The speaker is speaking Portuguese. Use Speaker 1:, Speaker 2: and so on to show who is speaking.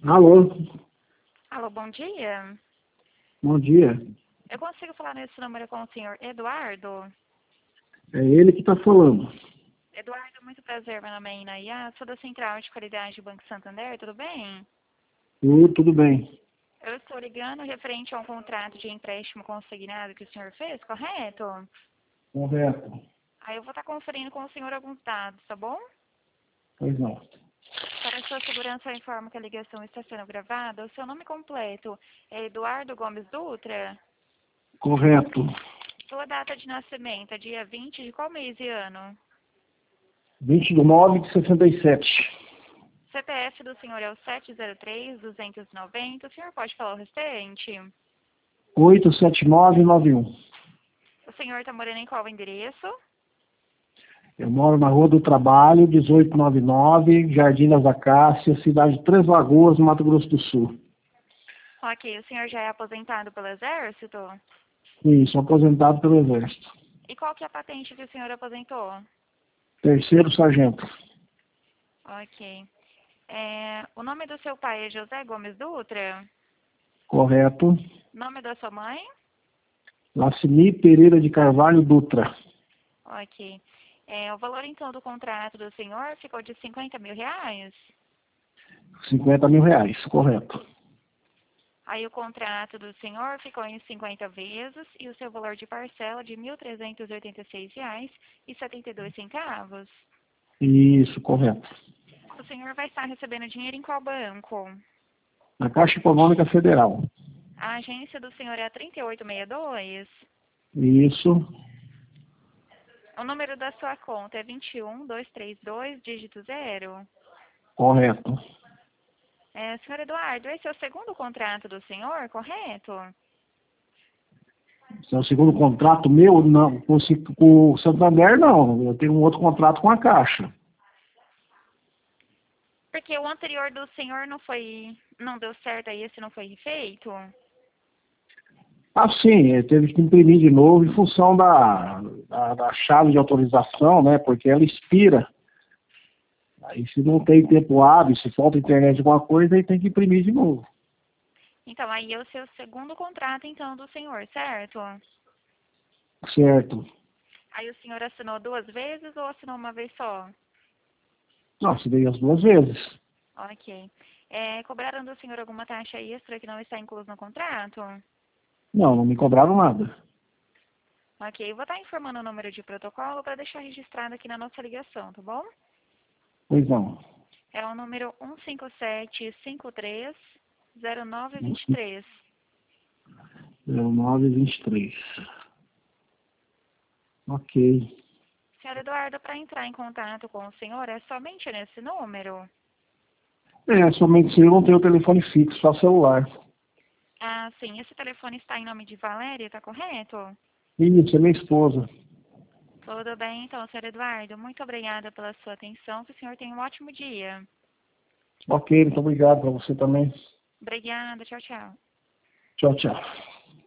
Speaker 1: Alô,
Speaker 2: Alô, bom dia.
Speaker 1: bom dia.
Speaker 2: Eu consigo falar nesse número com o senhor Eduardo?
Speaker 1: É ele que está falando.
Speaker 2: Eduardo, muito prazer, meu nome é Inaiá, sou da Central de Qualidade do Banco Santander, tudo bem?
Speaker 1: Tudo bem.
Speaker 2: Eu estou ligando referente a um contrato de empréstimo consignado que o senhor fez, correto?
Speaker 1: Correto.
Speaker 2: Aí eu vou estar conferindo com o senhor alguns dados, tá bom?
Speaker 1: Pois não.
Speaker 2: Para sua segurança, eu informo que a ligação está sendo gravada. O seu nome completo é Eduardo Gomes Dutra?
Speaker 1: Correto.
Speaker 2: Sua data de nascimento é dia 20 de qual mês e ano?
Speaker 1: 20/9/67.
Speaker 2: CPF do senhor é o 703-290. O senhor pode falar o restante?
Speaker 1: 87991.
Speaker 2: O senhor está morando em qual endereço?
Speaker 1: Eu moro na Rua do Trabalho, 1899, Jardim das Acácias, cidade de Três Lagoas, Mato Grosso do Sul.
Speaker 2: Ok, o senhor já é aposentado pelo Exército?
Speaker 1: Sim, sou aposentado pelo Exército.
Speaker 2: E qual que é a patente que o senhor aposentou?
Speaker 1: Terceiro sargento.
Speaker 2: Ok. O nome do seu pai é José Gomes Dutra?
Speaker 1: Correto.
Speaker 2: Nome da sua mãe?
Speaker 1: Lacini Pereira de Carvalho Dutra.
Speaker 2: Ok. O valor então do contrato do senhor ficou de R$ 50 mil?
Speaker 1: R$ 50 mil, correto.
Speaker 2: Aí o contrato do senhor ficou em 50 vezes e o seu valor de parcela de R$ 1.386,72.
Speaker 1: Isso, correto.
Speaker 2: O senhor vai estar recebendo dinheiro em qual banco?
Speaker 1: Na Caixa Econômica Federal.
Speaker 2: A agência do senhor é a 3862?
Speaker 1: Isso,
Speaker 2: O número da sua conta é 21232, dígito 0?
Speaker 1: correto.
Speaker 2: Senhor Eduardo, esse é o segundo contrato do senhor, correto?
Speaker 1: Esse é o segundo contrato meu? Não, com o Santander não. Eu tenho um outro contrato com a Caixa.
Speaker 2: Porque o anterior do senhor não deu certo, aí esse não foi feito?
Speaker 1: Ah, sim, teve que imprimir de novo em função da chave de autorização, né? Porque ela expira. Aí se não tem tempo hábil, se falta internet alguma coisa, aí tem que imprimir de novo.
Speaker 2: Então, aí é o seu segundo contrato, então, do senhor, certo?
Speaker 1: Certo.
Speaker 2: Aí o senhor assinou duas vezes ou assinou uma vez só?
Speaker 1: Não, se veio as duas vezes.
Speaker 2: Ok. Cobraram do senhor alguma taxa extra que não está incluso no contrato?
Speaker 1: Não, não me cobraram nada.
Speaker 2: Ok, vou estar informando o número de protocolo para deixar registrado aqui na nossa ligação, tá bom?
Speaker 1: Pois não.
Speaker 2: É o número 157530923.
Speaker 1: 0923. Ok.
Speaker 2: Senhor Eduardo, para entrar em contato com o senhor é somente nesse número?
Speaker 1: Somente se eu não tenho telefone fixo, só celular.
Speaker 2: Ah, sim. Esse telefone está em nome de Valéria, tá correto?
Speaker 1: Isso, é minha esposa.
Speaker 2: Tudo bem, então, senhor Eduardo. Muito obrigada pela sua atenção. Que o senhor tenha um ótimo dia.
Speaker 1: Ok, muito obrigado para você também.
Speaker 2: Obrigada. Tchau, tchau.
Speaker 1: Tchau, tchau.